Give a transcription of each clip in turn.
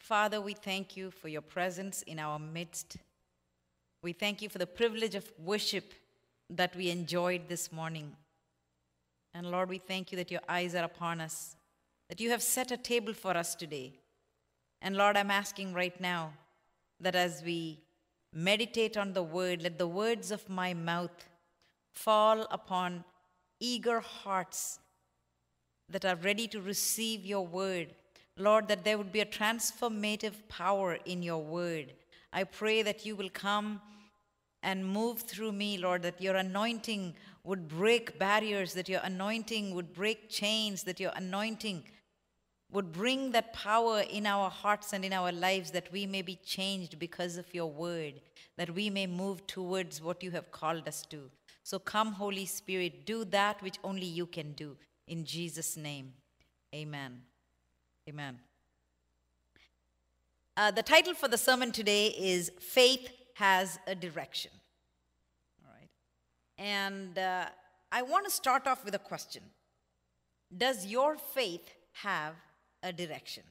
Father, we thank you for your presence in our midst. We thank you for the privilege of worship that we enjoyed this morning. And Lord, we thank you that your eyes are upon us, that you have set a table for us today. And Lord, I'm asking right now that as we meditate on the word, let the words of my mouth fall upon eager hearts that are ready to receive your word. Lord, that there would be a transformative power in your word. I pray that you will come and move through me, Lord, that your anointing would break barriers, that your anointing would break chains, that your anointing would bring that power in our hearts and in our lives, that we may be changed because of your word, that we may move towards what you have called us to. So come, Holy Spirit, do that which only you can do. In Jesus' name, amen. Amen. The title for the sermon today is Faith Has a Direction. All right. And I want to start off with a question. Does your faith have a direction?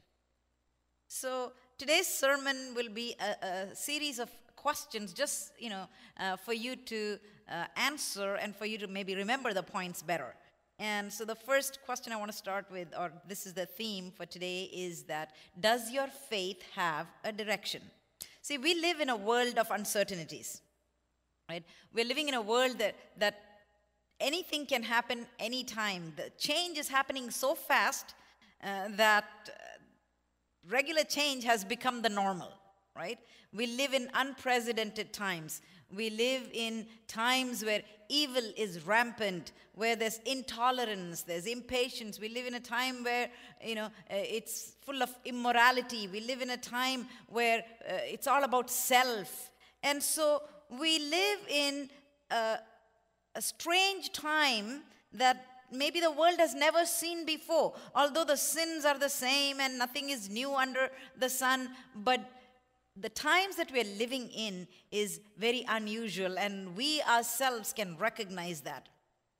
So today's sermon will be a series of questions just, for you to answer and for you to maybe remember the points better. And so the first question I want to start with, or this is the theme for today, is that does your faith have a direction? See, we live in a world of uncertainties, right? We're living in a world that anything can happen anytime. The change is happening so fast that regular change has become the normal, right? We live in unprecedented times. We live in times where evil is rampant, where there's intolerance, there's impatience. We live in a time where, it's full of immorality. We live in a time where it's all about self. And so we live in a strange time that maybe the world has never seen before. Although the sins are the same and nothing is new under the sun, but the times that we're living in is very unusual, and we ourselves can recognize that.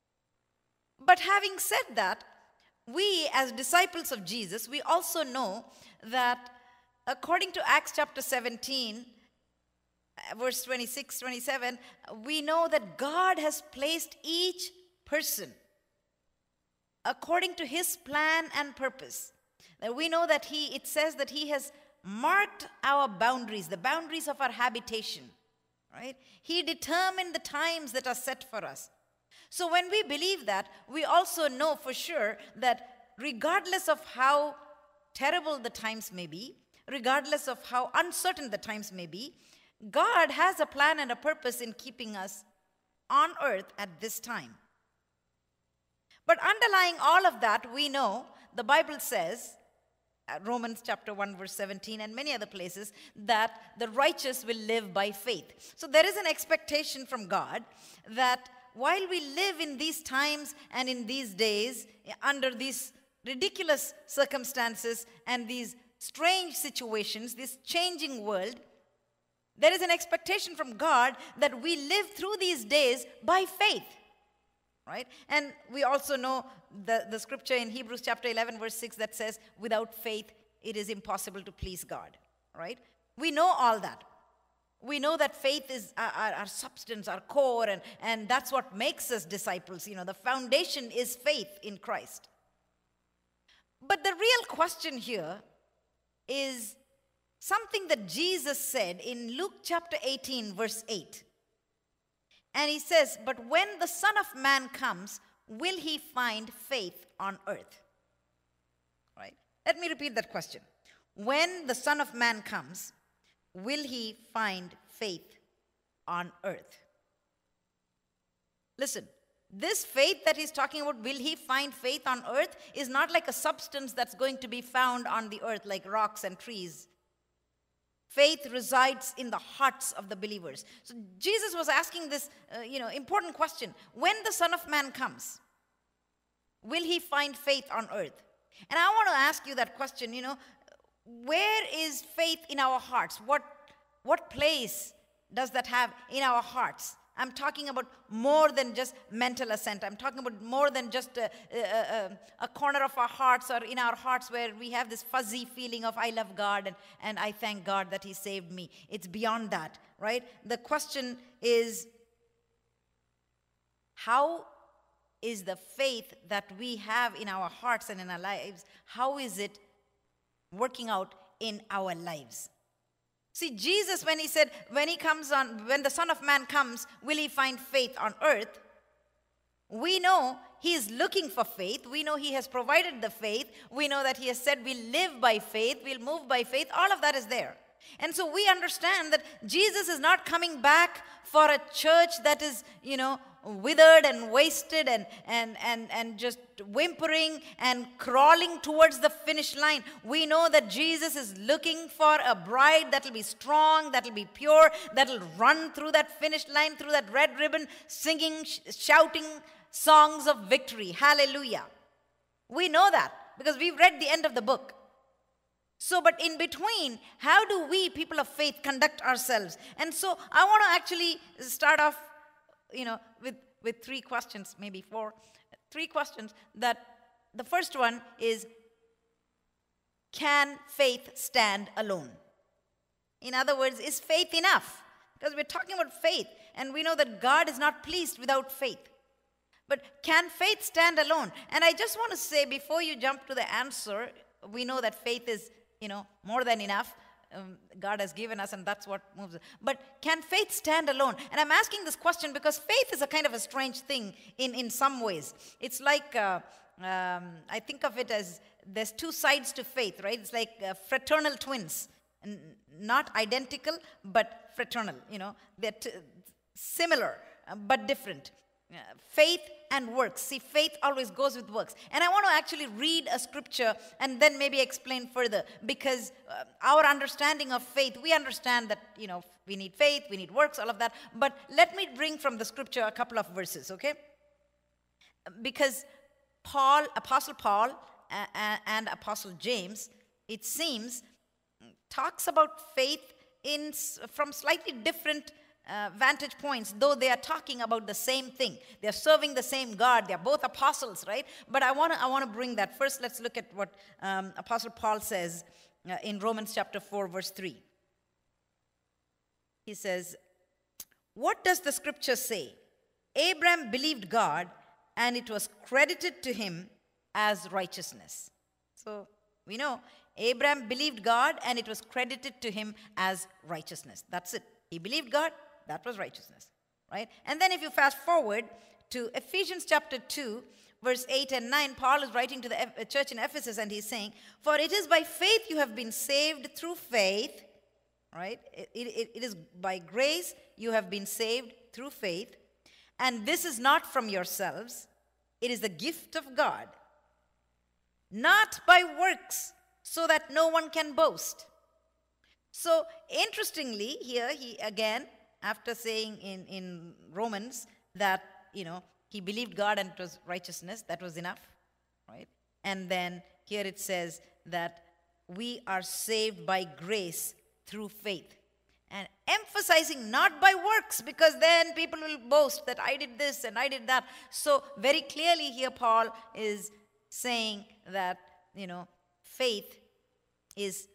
But having said that, we as disciples of Jesus, we also know that according to Acts chapter 17, verse 26, 27, we know that God has placed each person according to his plan and purpose. That we know that it says that he has marked our boundaries, the boundaries of our habitation, right? He determined the times that are set for us. So when we believe that, we also know for sure that regardless of how terrible the times may be, regardless of how uncertain the times may be, God has a plan and a purpose in keeping us on earth at this time. But underlying all of that, we know the Bible says, Romans chapter 1 verse 17 and many other places, that the righteous will live by faith. So there is an expectation from God that while we live in these times and in these days, under these ridiculous circumstances and these strange situations, this changing world, there is an expectation from God that we live through these days by faith. Right? And we also know the scripture in Hebrews chapter 11 verse 6 that says, without faith it is impossible to please God. Right? We know all that. We know that faith is our substance, our core, and that's what makes us disciples. The foundation is faith in Christ. But the real question here is something that Jesus said in Luke chapter 18 verse 8. And he says, but when the Son of Man comes, will he find faith on earth? Right? Let me repeat that question. When the Son of Man comes, will he find faith on earth? Listen, this faith that he's talking about, will he find faith on earth, is not like a substance that's going to be found on the earth like rocks and trees. Faith resides in the hearts of the believers. So Jesus was asking this, important question. When the Son of Man comes, will he find faith on earth? And I want to ask you that question, where is faith in our hearts? What place does that have in our hearts? I'm talking about more than just mental assent. I'm talking about more than just a corner of our hearts or in our hearts where we have this fuzzy feeling of I love God and I thank God that He saved me. It's beyond that, right? The question is, how is the faith that we have in our hearts and in our lives, how is it working out in our lives? See, Jesus, when He said, when the Son of Man comes, will He find faith on earth? We know He is looking for faith. We know He has provided the faith. We know that He has said we'll live by faith, we'll move by faith. All of that is there. And so we understand that Jesus is not coming back for a church that is, withered and wasted and just whimpering and crawling towards the finish line. We know that Jesus is looking for a bride that will be strong, that will be pure, that will run through that finish line, through that red ribbon, singing, shouting songs of victory. Hallelujah. We know that because we've read the end of the book. So, but in between, how do we, people of faith, conduct ourselves? And so I want to actually start off, with 3 questions, maybe 4. 3 questions that the first one is, can faith stand alone? In other words, is faith enough? Because we're talking about faith, and we know that God is not pleased without faith. But can faith stand alone? And I just want to say, before you jump to the answer, we know that faith is, more than enough. God has given us, and that's what moves us. But can faith stand alone? And I'm asking this question because faith is a kind of a strange thing in some ways. It's like, I think of it as there's 2 sides to faith, right? It's like fraternal twins. Not identical, but fraternal. They're similar, but different. Faith and works. See, faith always goes with works. And I want to actually read a scripture and then maybe explain further, because our understanding of faith, we understand that, we need faith, we need works, all of that. But let me bring from the scripture a couple of verses, okay? Because Apostle Paul and Apostle James, it seems, talks about faith from slightly different vantage points, though they are talking about the same thing. They're serving the same God. They're both apostles, right? But I want to bring that. First, let's look at what Apostle Paul says in Romans chapter 4, verse 3. He says, what does the scripture say? Abraham believed God, and it was credited to him as righteousness. So we know Abraham believed God, and it was credited to him as righteousness. That's it. He believed God. That was righteousness, right? And then if you fast forward to Ephesians chapter 2, verse 8 and 9, Paul is writing to the church in Ephesus, and he's saying, for it is by faith you have been saved through faith, right? It is by grace you have been saved through faith, and this is not from yourselves. It is the gift of God, not by works, so that no one can boast. So interestingly, here he again, after saying in Romans that, he believed God and it was righteousness, that was enough, right? And then here it says that we are saved by grace through faith. And emphasizing not by works, because then people will boast that I did this and I did that. So very clearly here Paul is saying that, faith is,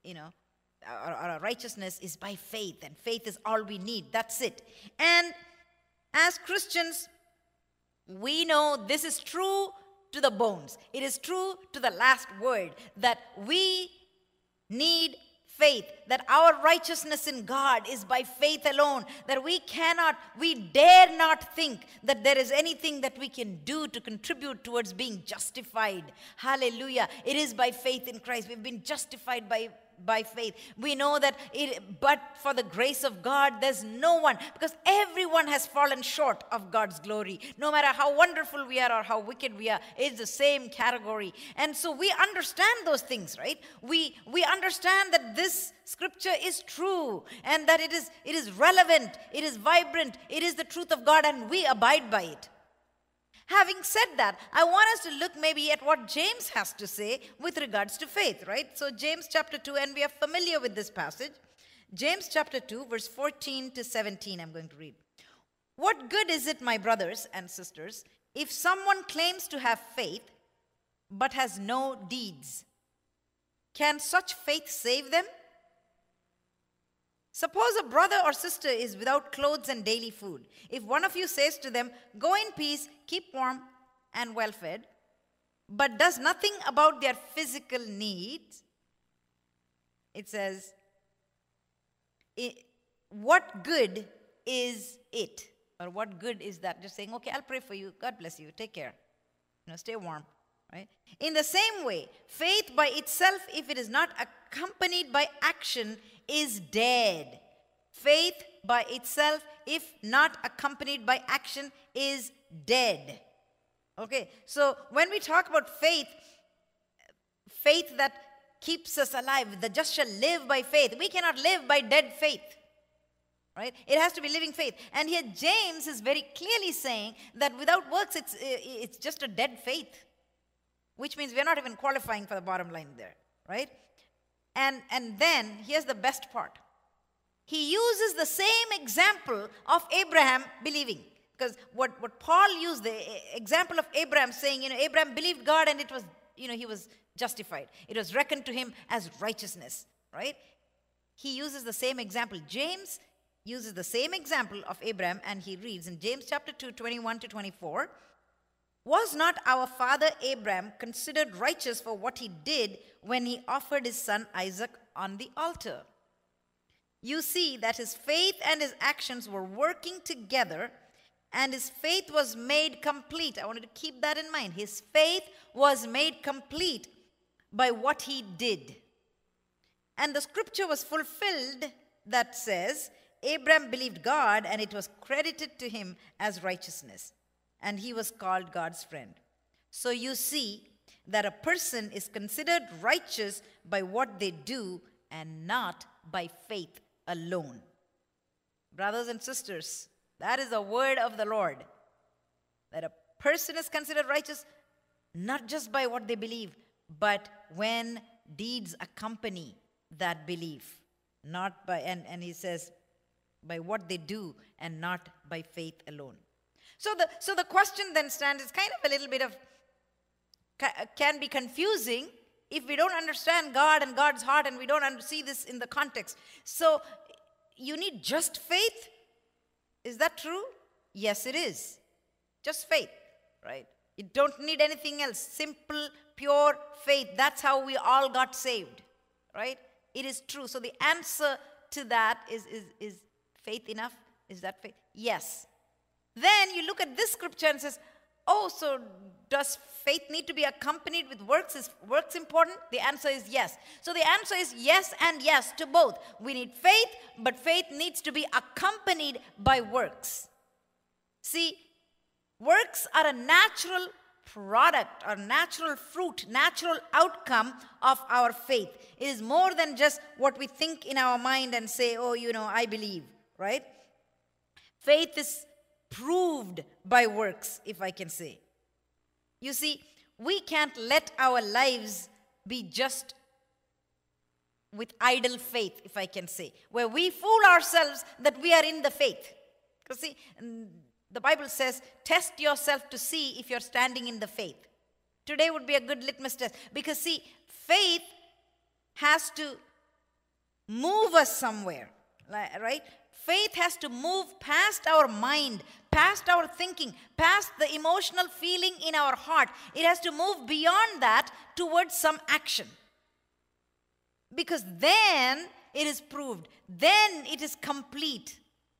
our righteousness is by faith, and faith is all we need. That's it. And as Christians, we know this is true to the bones. It is true to the last word, that we need faith, that our righteousness in God is by faith alone, that we dare not think that there is anything that we can do to contribute towards being justified. Hallelujah. It is by faith in Christ. We've been justified by faith. We know that but for the grace of God, there's no one, because everyone has fallen short of God's glory. No matter how wonderful we are or how wicked we are, it's the same category. And so we understand those things, right? We understand that this scripture is true, and that it is relevant, it is vibrant, it is the truth of God, and we abide by it. Having said that, I want us to look maybe at what James has to say with regards to faith, right? So James chapter 2, and we are familiar with this passage. James chapter 2, verse 14 to 17, I'm going to read. What good is it, my brothers and sisters, if someone claims to have faith but has no deeds? Can such faith save them? Suppose a brother or sister is without clothes and daily food. If one of you says to them, "Go in peace, keep warm and well fed," but does nothing about their physical needs, it says, what good is it? Or what good is that? Just saying, "Okay, I'll pray for you. God bless you. Take care. Stay warm." Right? In the same way, faith by itself, if it is not accompanied by action, is dead. Faith by itself, if not accompanied by action, is dead. Okay, so when we talk about faith, faith that keeps us alive, the just shall live by faith. We cannot live by dead faith. Right? It has to be living faith. And here James is very clearly saying that without works, it's just a dead faith. Which means we're not even qualifying for the bottom line there. Right? And then, here's the best part. He uses the same example of Abraham believing. Because what Paul used, the example of Abraham saying, Abraham believed God and it was, he was justified. It was reckoned to him as righteousness. Right? He uses the same example. James uses the same example of Abraham, and he reads in James chapter 2, 21 to 24, "Was not our father Abraham considered righteous for what he did when he offered his son Isaac on the altar? You see that his faith and his actions were working together, and his faith was made complete." I wanted to keep that in mind. His faith was made complete by what he did. And the scripture was fulfilled that says, "Abraham believed God, and it was credited to him as righteousness, and he was called God's friend." So you see that a person is considered righteous by what they do and not by faith alone. Brothers and sisters, that is the word of the Lord. That a person is considered righteous not just by what they believe, but when deeds accompany that belief. Not by, and he says, by what they do and not by faith alone. So the question then stands, it's kind of a little bit of, can be confusing if we don't understand God and God's heart and we don't see this in the context. So you need just faith? Is that true? Yes, it is. Just faith, right? You don't need anything else. Simple, pure faith. That's how we all got saved, right? It is true. So the answer to that is faith enough? Is that faith? Yes. Then you look at this scripture and says, oh, so does faith need to be accompanied with works? Is works important? The answer is yes. So the answer is yes and yes to both. We need faith, but faith needs to be accompanied by works. See, works are a natural product or natural fruit, natural outcome of our faith. It is more than just what we think in our mind and say, oh, I believe, right? Faith is proved by works, if I can say. You see, we can't let our lives be just with idle faith, if I can say, where we fool ourselves that we are in the faith. Because see, the Bible says, test yourself to see if you're standing in the faith. Today would be a good litmus test. Because see, faith has to move us somewhere, right? Faith has to move past our mind, past our thinking, past the emotional feeling in our heart. It has to move beyond that towards some action. Because then it is proved. Then it is complete.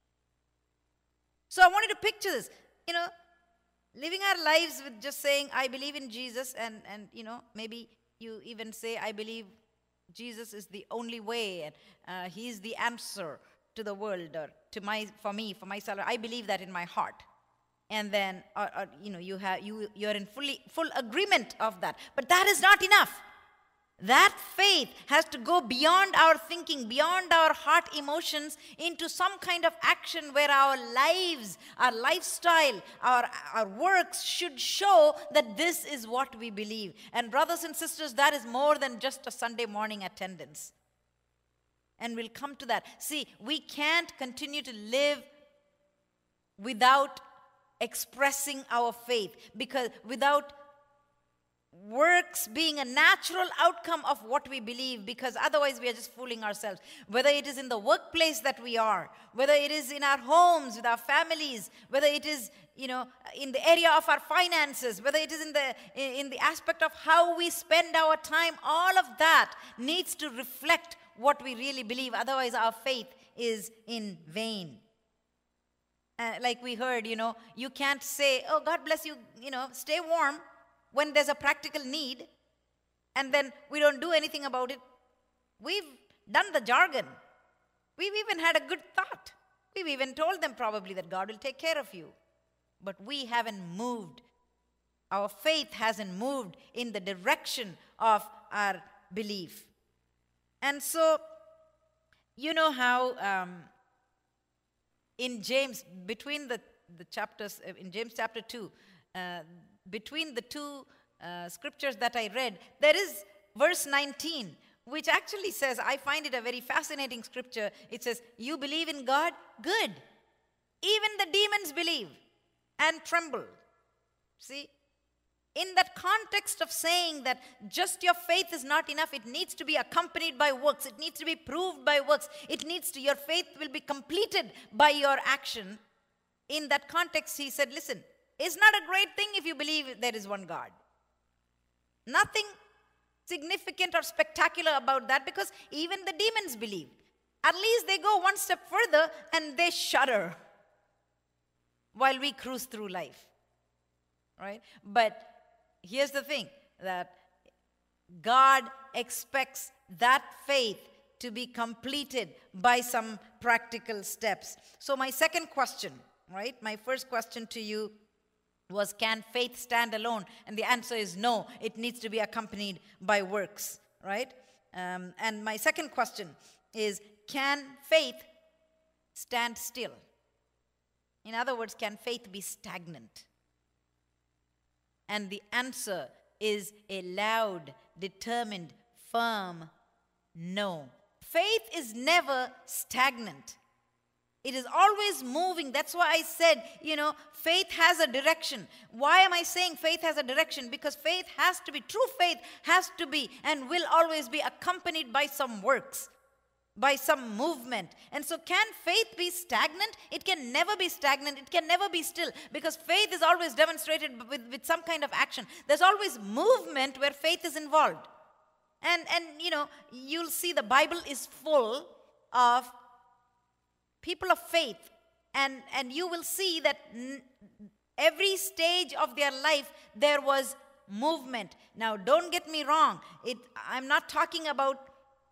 So I want you to picture this. Living our lives with just saying, I believe in Jesus, and maybe you even say, I believe Jesus is the only way, and He is the answer to the world, or for myself. I believe that in my heart. And then, you're in full agreement of that. But that is not enough. That faith has to go beyond our thinking, beyond our heart emotions, into some kind of action where our lives, our lifestyle, our works should show that this is what we believe. And brothers and sisters, that is more than just a Sunday morning attendance. And we'll come to that. See, we can't continue to live without expressing our faith, because without works being a natural outcome of what we believe, because otherwise we are just fooling ourselves. Whether it is in the workplace that we are, whether it is in our homes with our families, whether it is, in the area of our finances, whether it is in the aspect of how we spend our time, all of that needs to reflect what we really believe. Otherwise our faith is in vain. Like we heard, you can't say, oh, God bless you, stay warm, when there's a practical need, and then we don't do anything about it. We've done the jargon. We've even had a good thought. We've even told them probably that God will take care of you. But we haven't moved. Our faith hasn't moved in the direction of our belief. And so, you know how in James, between the chapters, in James chapter 2, between the two scriptures that I read, there is verse 19, which actually says, I find it a very fascinating scripture. It says, you believe in God? Good. Even the demons believe and tremble. See? In that context of saying that just your faith is not enough, it needs to be accompanied by works. It needs to be proved by works. Your faith will be completed by your action. In that context, he said, listen, it's not a great thing if you believe there is one God. Nothing significant or spectacular about that, because even the demons believe. At least they go one step further and they shudder while we cruise through life. Right? But here's the thing, that God expects that faith to be completed by some practical steps. So my second question, right? My first question to you was, can faith stand alone? And the answer is no. It needs to be accompanied by works, right? And my second question is, can faith stand still? In other words, can faith be stagnant? And the answer is a loud, determined, firm no. Faith is never stagnant. It is always moving. That's why I said, faith has a direction. Why am I saying faith has a direction? Because faith has to be, true faith has to be and will always be accompanied by some works, by some movement. And so can faith be stagnant? It can never be stagnant. It can never be still, because faith is always demonstrated with some kind of action. There's always movement where faith is involved. And you'll see the Bible is full of people of faith, and you will see that every stage of their life there was movement. Now, don't get me wrong. I'm not talking about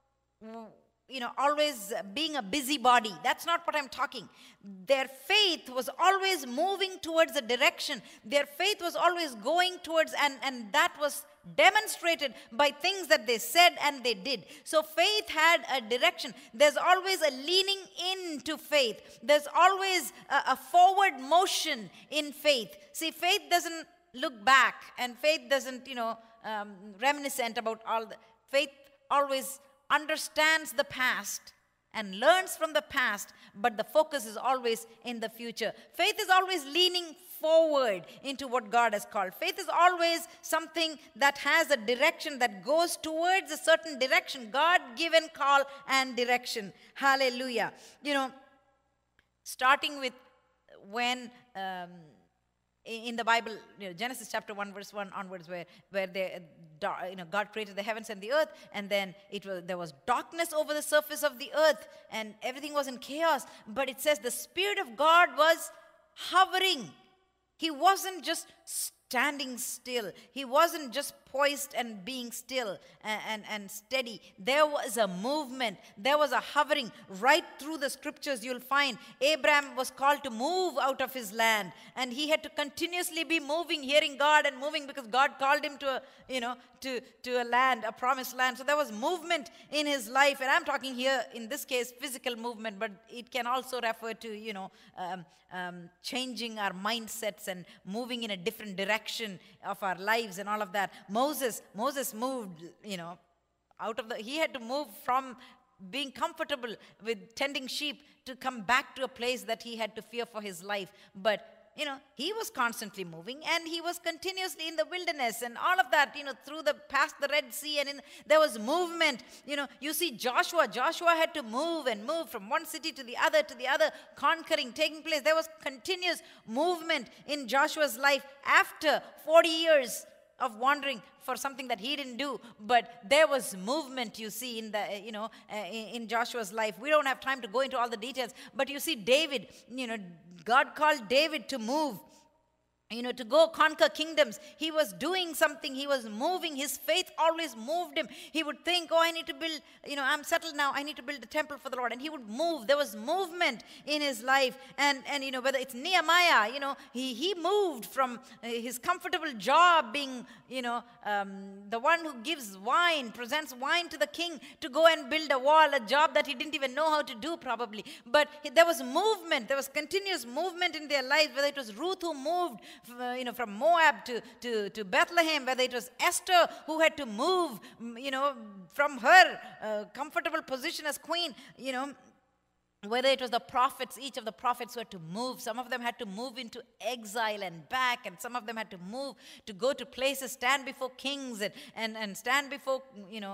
always being a busybody. That's not what I'm talking. Their faith was always moving towards a direction. Their faith was always going towards, and that was demonstrated by things that they said and they did. So faith had a direction. There's always a leaning into faith. There's always a forward motion in faith. See, faith doesn't look back, and faith doesn't, reminiscent about all the. Faith always understands the past and learns from the past, but the focus is always in the future. Faith is always leaning forward into what God has called. Faith is always something that has a direction, that goes towards a certain direction, God-given call and direction. Hallelujah. Starting with when in the Bible, Genesis chapter 1 verse 1 onwards, where God created the heavens and the earth, and then there was darkness over the surface of the earth, and everything was in chaos. But it says the Spirit of God was hovering. He wasn't just standing still. He wasn't just poised and being still and steady. There was a movement. There was a hovering. Right through the scriptures you'll find Abraham was called to move out of his land, and he had to continuously be moving, hearing God and moving, because God called him to a land, a promised land. So there was movement in his life, and I'm talking here in this case physical movement, but it can also refer to changing our mindsets and moving in a different direction of our lives and all of that. Moses moved, he had to move from being comfortable with tending sheep to come back to a place that he had to fear for his life. But he was constantly moving, and he was continuously in the wilderness and all of that, past the Red Sea, and there was movement. You see Joshua had to move and move from one city to the other, conquering, taking place. There was continuous movement in Joshua's life after 40 years of wandering for something that he didn't do. But there was movement, you see, in Joshua's life. We don't have time to go into all the details, but you see David, God called David to move, to go conquer kingdoms. He was doing something. He was moving. His faith always moved him. He would think, I need to build, I'm settled now. I need to build a temple for the Lord. And he would move. There was movement in his life. And whether it's Nehemiah, he moved from his comfortable job being, the one who gives wine, presents wine to the king, to go and build a wall, a job that he didn't even know how to do probably. But there was movement. There was continuous movement in their lives, whether it was Ruth who moved, from Moab to Bethlehem, whether it was Esther who had to move, from her comfortable position as queen, whether it was the prophets, each of the prophets who had to move. Some of them had to move into exile and back, and some of them had to move to go to places, stand before kings and stand before,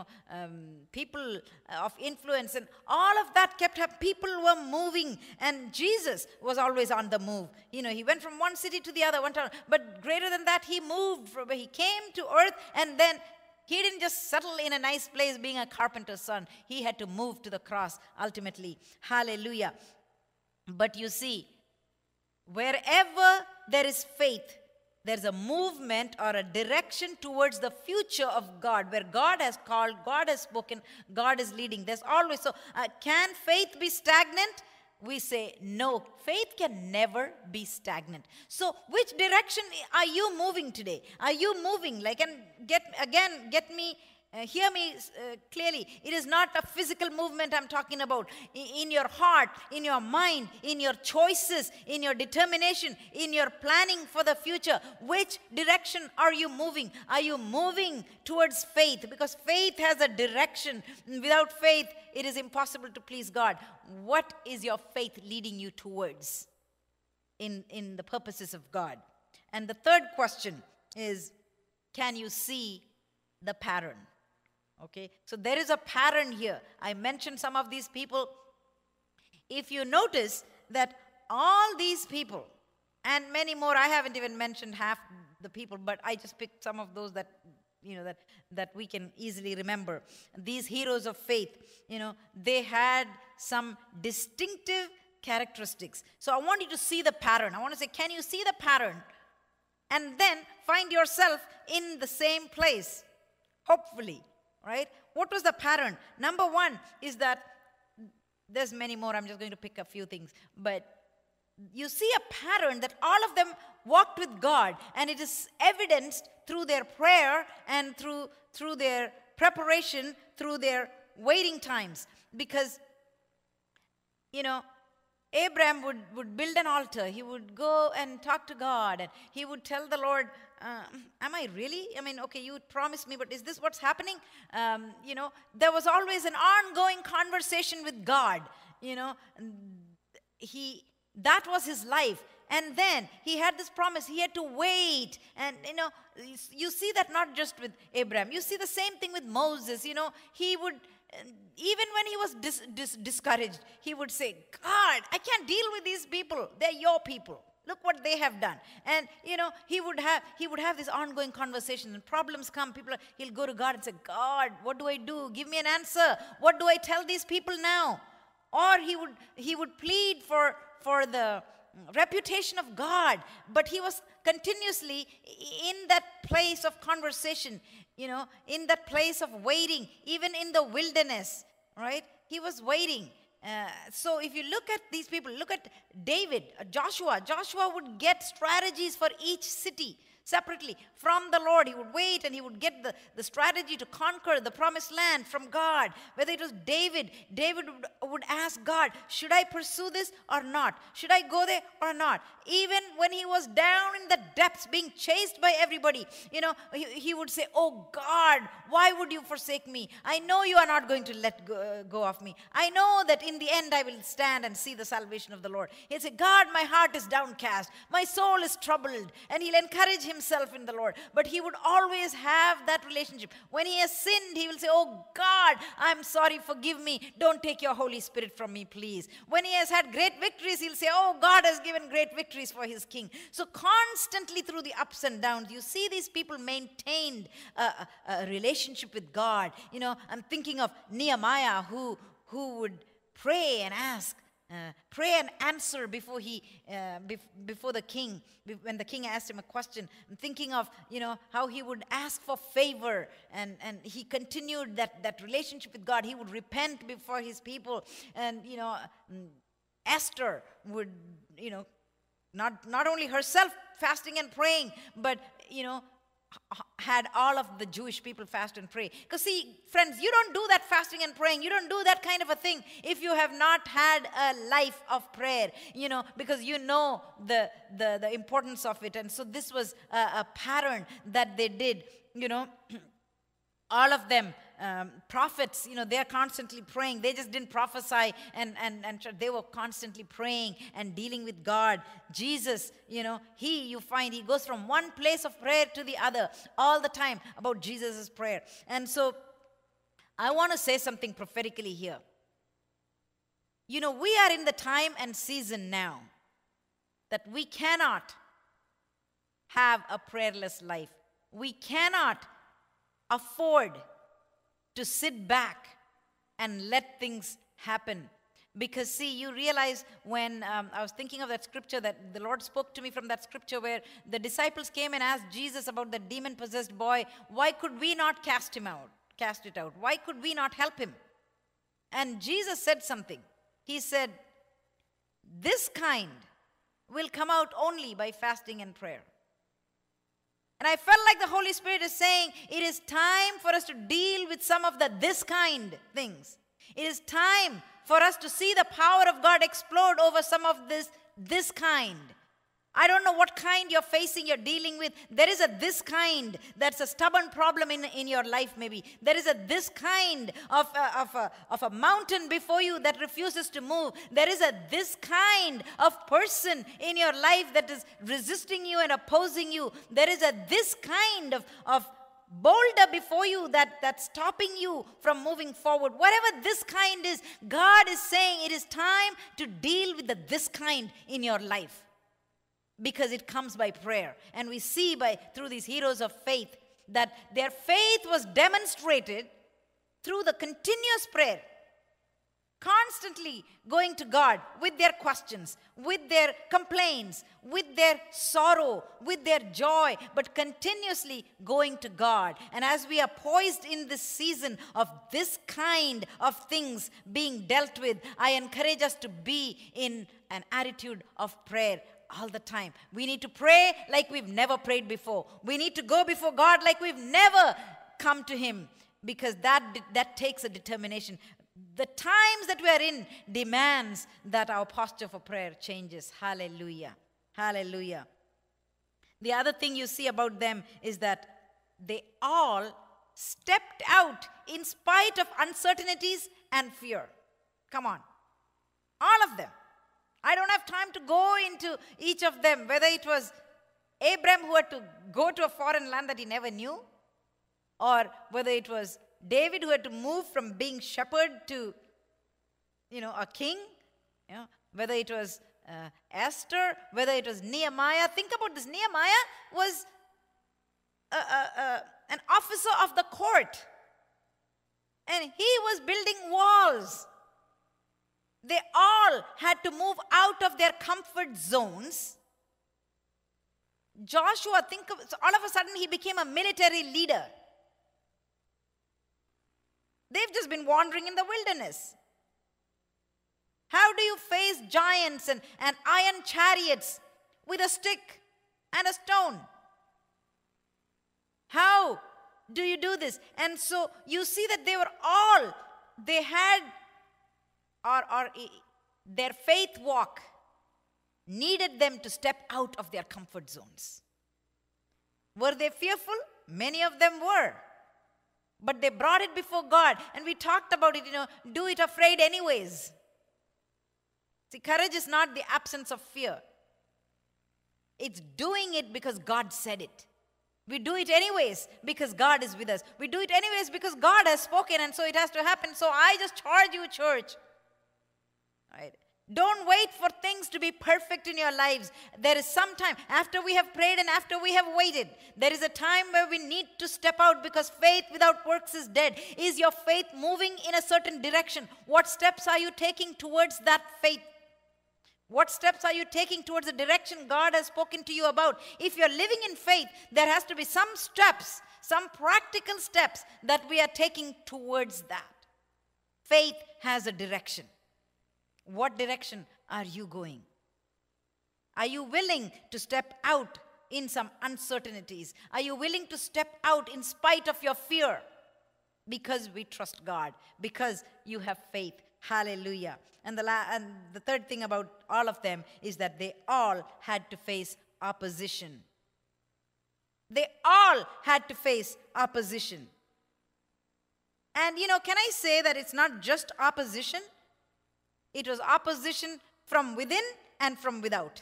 people of influence. And all of that kept happening. People were moving, and Jesus was always on the move. He went from one city to the other, but greater than that, he moved. He came to earth, and then he didn't just settle in a nice place being a carpenter's son. He had to move to the cross ultimately. Hallelujah. But you see, wherever there is faith, there's a movement or a direction towards the future of God, where God has called, God has spoken, God is leading. There's always, can faith be stagnant? We say no. Faith can never be stagnant. So which direction are you moving today? Are you moving? Hear me clearly. It is not a physical movement I'm talking about. In your heart, in your mind, in your choices, in your determination, in your planning for the future. Which direction are you moving? Are you moving towards faith? Because faith has a direction. Without faith, it is impossible to please God. What is your faith leading you towards in the purposes of God? And the third question is, can you see the pattern? Okay, so there is a pattern here. I mentioned some of these people. If you notice that all these people, and many more, I haven't even mentioned half the people, but I just picked some of those that we can easily remember. These heroes of faith, they had some distinctive characteristics. So I want you to see the pattern. I want to say, can you see the pattern? And then find yourself in the same place, hopefully. Right? What was the pattern? Number one is that, there's many more, I'm just going to pick a few things, but you see a pattern that all of them walked with God, and it is evidenced through their prayer and through their preparation, through their waiting times. Because, Abraham would build an altar. He would go and talk to God, and he would tell the Lord, am I really? Okay, you promised me, but is this what's happening? There was always an ongoing conversation with God. That was his life. And then he had this promise. He had to wait. And, you see that not just with Abraham. You see the same thing with Moses. He would, even when he was discouraged, he would say, God, I can't deal with these people. They're your people. Look what they have done. And, he would have these ongoing conversations, and problems come. He'll go to God and say, God, what do I do? Give me an answer. What do I tell these people now? Or he would plead for the reputation of God. But he was continuously in that place of conversation, in that place of waiting, even in the wilderness, right? He was waiting. So if you look at these people, look at David, Joshua. Joshua would get strategies for each city. separately from the Lord. He would wait and he would get the strategy to conquer the promised land from God. Whether it was David would ask God, should I pursue this or not? Should I go there or not? Even when he was down in the depths being chased by everybody, he would say, oh God, why would you forsake me? I know you are not going to let go of me. I know that in the end I will stand and see the salvation of the Lord. He'll say, God, my heart is downcast. My soul is troubled. And he'll encourage himself in the Lord. But he would always have that relationship. When he has sinned, he will say, oh God, I'm sorry, forgive me. Don't take your Holy Spirit from me, please. When he has had great victories, he'll say, oh, God has given great victories for his king. So constantly through the ups and downs, you see these people maintained a relationship with God. I'm thinking of Nehemiah who would pray and ask, pray and answer before the king, when the king asked him a question. I'm thinking of, how he would ask for favor, and he continued that relationship with God. He would repent before his people, and, Esther would, not only herself fasting and praying, but, had all of the Jewish people fast and pray. Because see, friends, you don't do that fasting and praying. You don't do that kind of a thing if you have not had a life of prayer, because the importance of it. And so this was a pattern that they did, all of them. Prophets, they're constantly praying. They just didn't prophesy and they were constantly praying and dealing with God. Jesus, you find he goes from one place of prayer to the other all the time about Jesus' prayer. And so I want to say something prophetically here. We are in the time and season now that we cannot have a prayerless life. We cannot afford to sit back and let things happen. Because see, you realize when I was thinking of that scripture, that the Lord spoke to me from that scripture where the disciples came and asked Jesus about the demon-possessed boy, why could we not cast it out? Why could we not help him? And Jesus said something. He said, this kind will come out only by fasting and prayer. And I felt like the Holy Spirit is saying, it is time for us to deal with some of this kind things. It is time for us to see the power of God explode over some of this kind. I don't know what kind you're facing, you're dealing with. There is this kind that's a stubborn problem in your life maybe. There is this kind of a mountain before you that refuses to move. There is this kind of person in your life that is resisting you and opposing you. There is this kind of boulder before you that's stopping you from moving forward. Whatever this kind is, God is saying it is time to deal with this kind in your life. Because it comes by prayer. And we see through these heroes of faith that their faith was demonstrated through the continuous prayer. Constantly going to God with their questions, with their complaints, with their sorrow, with their joy, but continuously going to God. And as we are poised in this season of this kind of things being dealt with, I encourage us to be in an attitude of prayer all the time. We need to pray like we've never prayed before. We need to go before God like we've never come to him, because that takes a determination. The times that we are in demands that our posture for prayer changes. Hallelujah. Hallelujah. The other thing you see about them is that they all stepped out in spite of uncertainties and fear. Come on. All of them. I don't have time to go into each of them, whether it was Abraham who had to go to a foreign land that he never knew, or whether it was David who had to move from being shepherd to, a king, whether it was Esther, whether it was Nehemiah. Think about this. Nehemiah was an officer of the court, and he was building walls. They all had to move out of their comfort zones. Joshua, all of a sudden he became a military leader. They've just been wandering in the wilderness. How do you face giants and iron chariots with a stick and a stone? How do you do this? And so you see that they had, their faith walk needed them to step out of their comfort zones. Were they fearful? Many of them were. But they brought it before God. And we talked about it, do it afraid anyways. See, courage is not the absence of fear. It's doing it because God said it. We do it anyways because God is with us. We do it anyways because God has spoken, and so it has to happen. So I just charge you, church. Right? Don't wait for things to be perfect in your lives. There is some time after we have prayed and after we have waited. There is a time where we need to step out because faith without works is dead. Is your faith moving in a certain direction? What steps are you taking towards that faith? What steps are you taking towards the direction God has spoken to you about? If you're living in faith, there has to be some steps, some practical steps that we are taking towards that. Faith has a direction. What direction are you going? Are you willing to step out in some uncertainties? Are you willing to step out in spite of your fear? Because we trust God, because you have faith. Hallelujah. And the third thing about all of them is that they all had to face opposition. They all had to face opposition. And can I say that it's not just opposition? It was opposition from within and from without.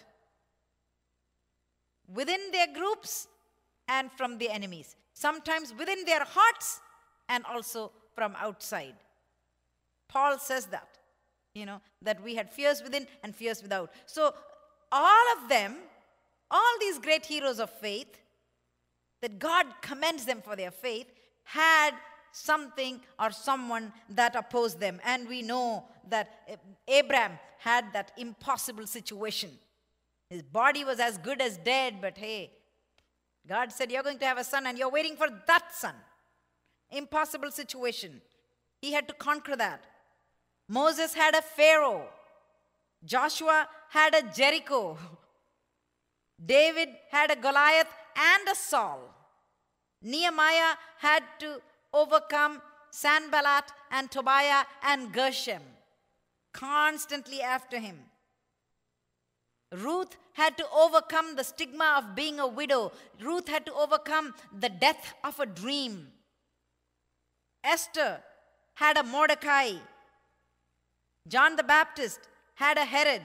Within their groups and from the enemies. Sometimes within their hearts and also from outside. Paul says that, that we had fears within and fears without. So all of them, all these great heroes of faith, that God commends them for their faith, had something or someone that opposed them. And we know that Abraham had that impossible situation. His body was as good as dead, but hey, God said, you're going to have a son and you're waiting for that son. Impossible situation. He had to conquer that. Moses had a Pharaoh. Joshua had a Jericho. David had a Goliath and a Saul. Nehemiah had to overcome Sanballat and Tobiah and Geshem, constantly after him. Ruth had to overcome the stigma of being a widow. Ruth had to overcome the death of a dream. Esther had a Mordecai. John the Baptist had a Herod.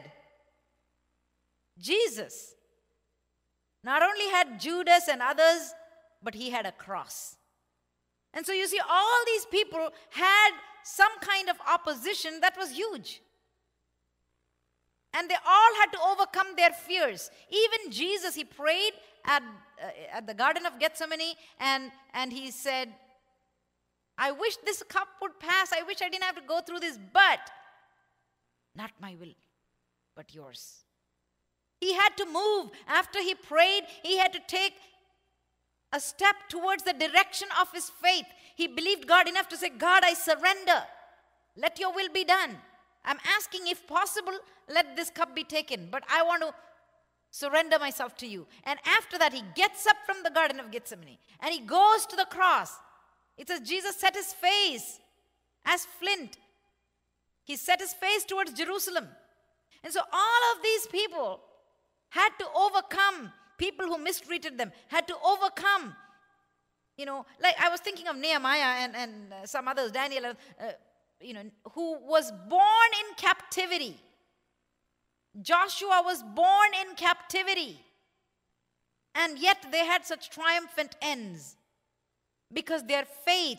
Jesus not only had Judas and others, but he had a cross. And so you see, all these people had some kind of opposition that was huge. And they all had to overcome their fears. Even Jesus, he prayed at the Garden of Gethsemane, and he said, I wish this cup would pass. I wish I didn't have to go through this, but not my will, but yours. He had to move. After he prayed, he had to take a step towards the direction of his faith. He believed God enough to say, God, I surrender. Let your will be done. I'm asking, if possible, let this cup be taken, but I want to surrender myself to you. And after that, he gets up from the Garden of Gethsemane and he goes to the cross. It says Jesus set his face as flint. He set his face towards Jerusalem. And so all of these people had to overcome people who mistreated them, had to overcome, like I was thinking of Nehemiah and some others, Daniel, who was born in captivity. Joshua was born in captivity. And yet they had such triumphant ends because their faith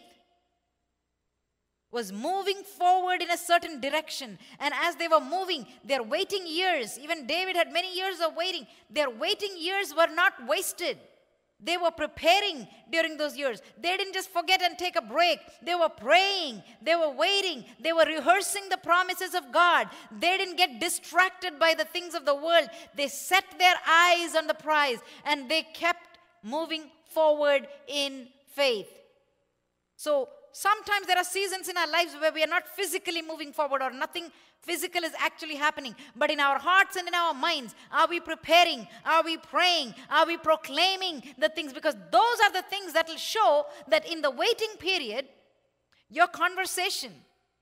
was moving forward in a certain direction. And as they were moving, their waiting years, even David had many years of waiting, their waiting years were not wasted. They were preparing during those years. They didn't just forget and take a break. They were praying. They were waiting. They were rehearsing the promises of God. They didn't get distracted by the things of the world. They set their eyes on the prize and they kept moving forward in faith. So sometimes there are seasons in our lives where we are not physically moving forward, or nothing physical is actually happening. But in our hearts and in our minds, are we preparing? Are we praying? Are we proclaiming the things? Because those are the things that will show that in the waiting period, your conversation,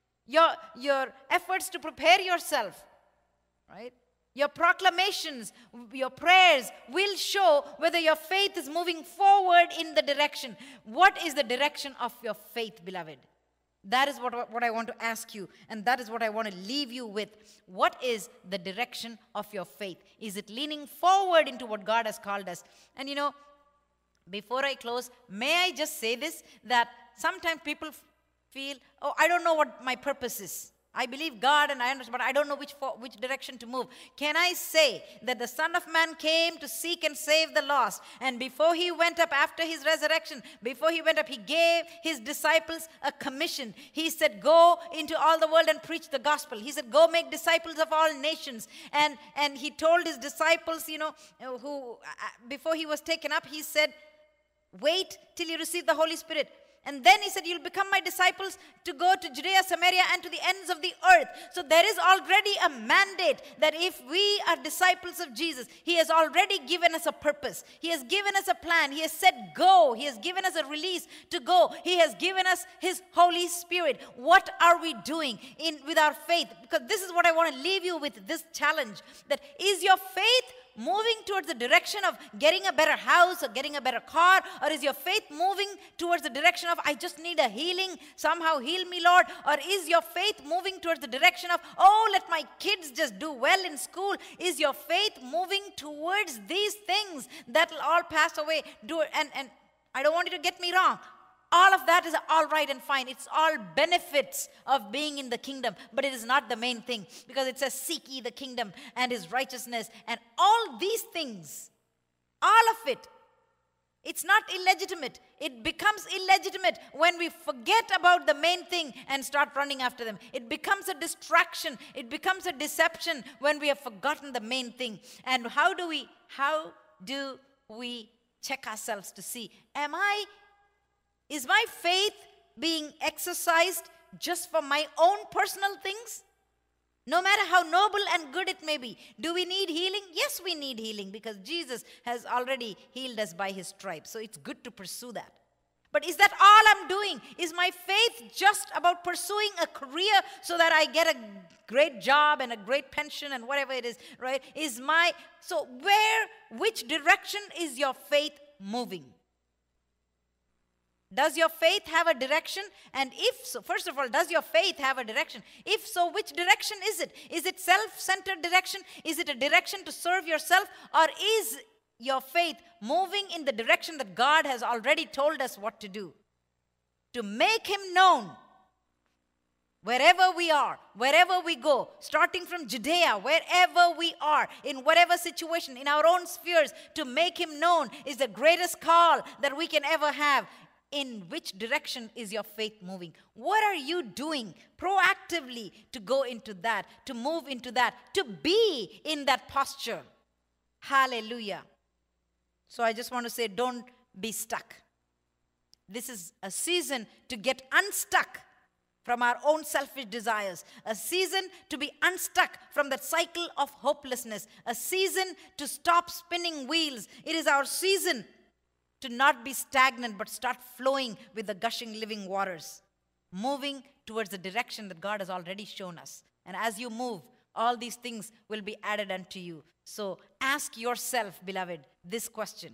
your efforts to prepare yourself, right? Your proclamations, your prayers will show whether your faith is moving forward in the direction. What is the direction of your faith, beloved? That is what I want to ask you, and that is what I want to leave you with. What is the direction of your faith? Is it leaning forward into what God has called us? And before I close, may I just say this, that sometimes people feel, oh, I don't know what my purpose is. I believe God and I understand, but I don't know which direction to move. Can I say that the Son of Man came to seek and save the lost? And before he went up, after his resurrection, before he went up, he gave his disciples a commission. He said, go into all the world and preach the gospel. He said, go make disciples of all nations. And he told his disciples, who before he was taken up, he said, wait till you receive the Holy Spirit. And then he said, you'll become my disciples to go to Judea, Samaria, and to the ends of the earth. So there is already a mandate that if we are disciples of Jesus, he has already given us a purpose. He has given us a plan. He has said go. He has given us a release to go. He has given us his Holy Spirit. What are we doing with our faith? Because this is what I want to leave you with, this challenge. That is your faith moving towards the direction of getting a better house or getting a better car? Or is your faith moving towards the direction of, I just need a healing, somehow heal me, Lord? Or is your faith moving towards the direction of, oh, let my kids just do well in school? Is your faith moving towards these things that will all pass away? And I don't want you to get me wrong. All of that is all right and fine. It's all benefits of being in the kingdom. But it is not the main thing. Because it says, seek ye the kingdom and his righteousness. And all these things, all of it, it's not illegitimate. It becomes illegitimate when we forget about the main thing and start running after them. It becomes a distraction. It becomes a deception when we have forgotten the main thing. And how do we check ourselves to see, is my faith being exercised just for my own personal things? No matter how noble and good it may be. Do we need healing? Yes, we need healing because Jesus has already healed us by his stripes. So it's good to pursue that. But is that all I'm doing? Is my faith just about pursuing a career so that I get a great job and a great pension and whatever it is, right? Which direction is your faith moving? Does your faith have a direction? And if so, first of all, does your faith have a direction? If so, which direction is it? Is it self-centered direction? Is it a direction to serve yourself? Or is your faith moving in the direction that God has already told us what to do? To make him known wherever we are, wherever we go, starting from Judea, wherever we are, in whatever situation, in our own spheres, to make him known is the greatest call that we can ever have. In which direction is your faith moving? What are you doing proactively to go into that, to move into that, to be in that posture? Hallelujah. So I just want to say, don't be stuck. This is a season to get unstuck from our own selfish desires, a season to be unstuck from that cycle of hopelessness, a season to stop spinning wheels. It is our season to not be stagnant, but start flowing with the gushing living waters, moving towards the direction that God has already shown us. And as you move, all these things will be added unto you. So ask yourself, beloved, this question.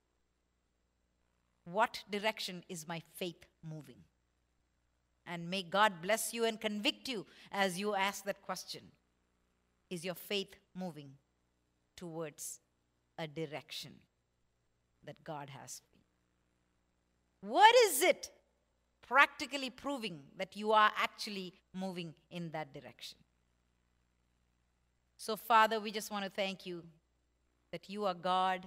What direction is my faith moving? And may God bless you and convict you as you ask that question. Is your faith moving towards a direction that God has for you? What is it practically proving that you are actually moving in that direction? So, Father, we just want to thank you that you are God,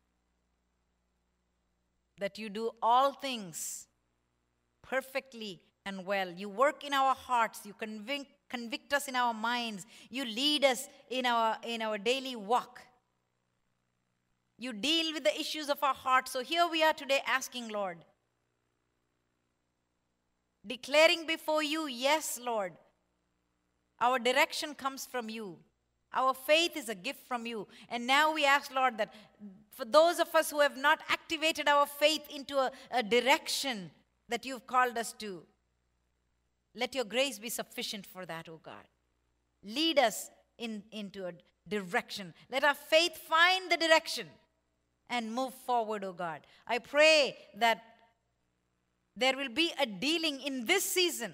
that you do all things perfectly and well. You work in our hearts. You convict us in our minds. You lead us in our daily walk. You deal with the issues of our heart. So here we are today asking, Lord, declaring before you, yes, Lord, our direction comes from you. Our faith is a gift from you. And now we ask, Lord, that for those of us who have not activated our faith into a direction that you've called us to, let your grace be sufficient for that, oh God. Lead us into a direction. Let our faith find the direction and move forward, oh God. I pray that there will be a dealing in this season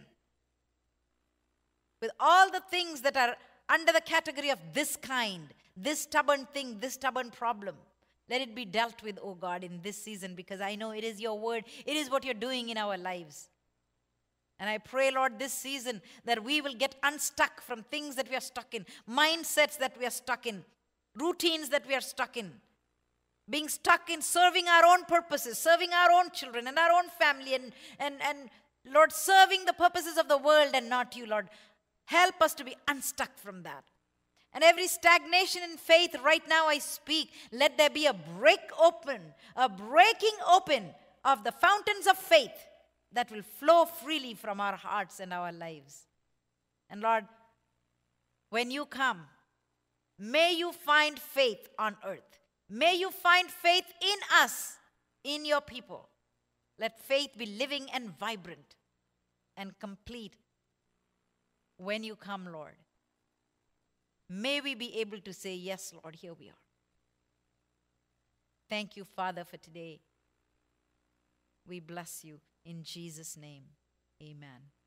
with all the things that are under the category of this kind, this stubborn thing, this stubborn problem. Let it be dealt with, oh God, in this season, because I know it is your word. It is what you're doing in our lives. And I pray, Lord, this season that we will get unstuck from things that we are stuck in, mindsets that we are stuck in, routines that we are stuck in, being stuck in serving our own purposes, serving our own children and our own family, and Lord, serving the purposes of the world and not you, Lord. Help us to be unstuck from that. And every stagnation in faith, right now I speak, let there be a breaking open of the fountains of faith that will flow freely from our hearts and our lives. And Lord, when you come, may you find faith on earth. May you find faith in us, in your people. Let faith be living and vibrant and complete when you come, Lord. May we be able to say, yes, Lord, here we are. Thank you, Father, for today. We bless you in Jesus' name. Amen.